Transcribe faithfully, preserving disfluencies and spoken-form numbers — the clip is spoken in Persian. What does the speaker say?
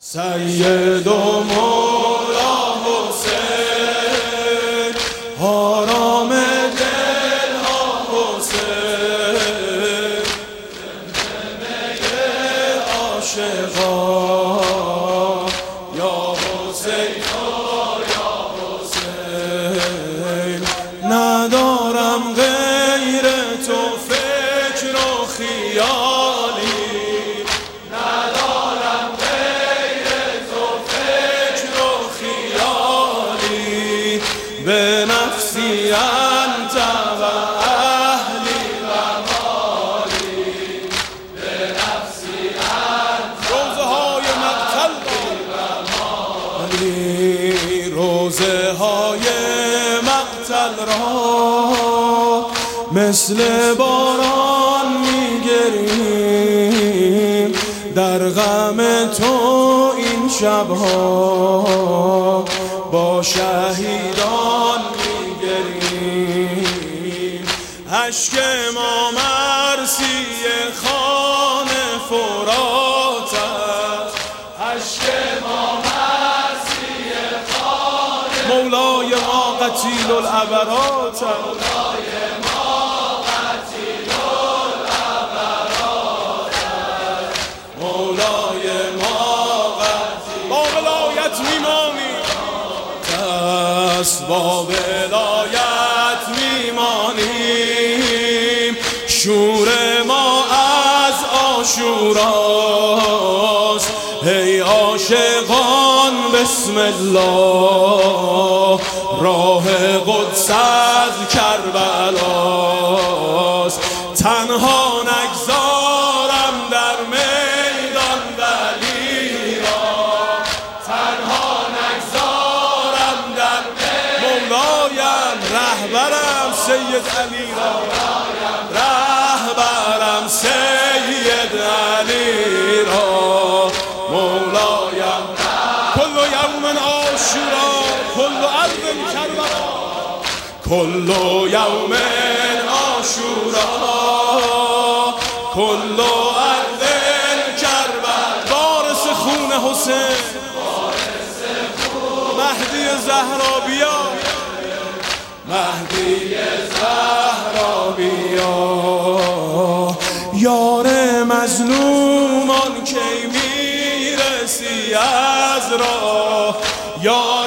سید و مولا حسین، آرام دل ها حسین، زمزمه عاشقان یا حسین یا حسین. ندارم غیر تو فکر و خیالی، به نفسی انت و اهلی و مالی، به نفسی انت روزه های مقتل و مالی، روزه های مقتل را مثل باران میگریم، در غم تو این شبها با شهیدان میگریم. اشک ما مرسی خان فرات است، اشک ما مرسی خان مولای ما قتیل العبرات است، مولای ما قتیل العبرات است، مولای ما قتیل. با ولایت میمانی، با ولایت میمانیم. شور ما از عاشوراست، ای عاشقان بسم الله. راه قدس از کربلاست، تنها نگذارم در میدان ولی را، تنها نگذارم در مولایم. رهبرم سید علی را، رهبرم سید علی را، مولایم. کل یوم عاشورا کل ارض کربلا، کل یوم عاشورا کل ارض کربلا. وارث خون حسین، مهدی زهرا بیا، مهدی زهرا بیا. یار مظلومان کی میرسی از راه، یار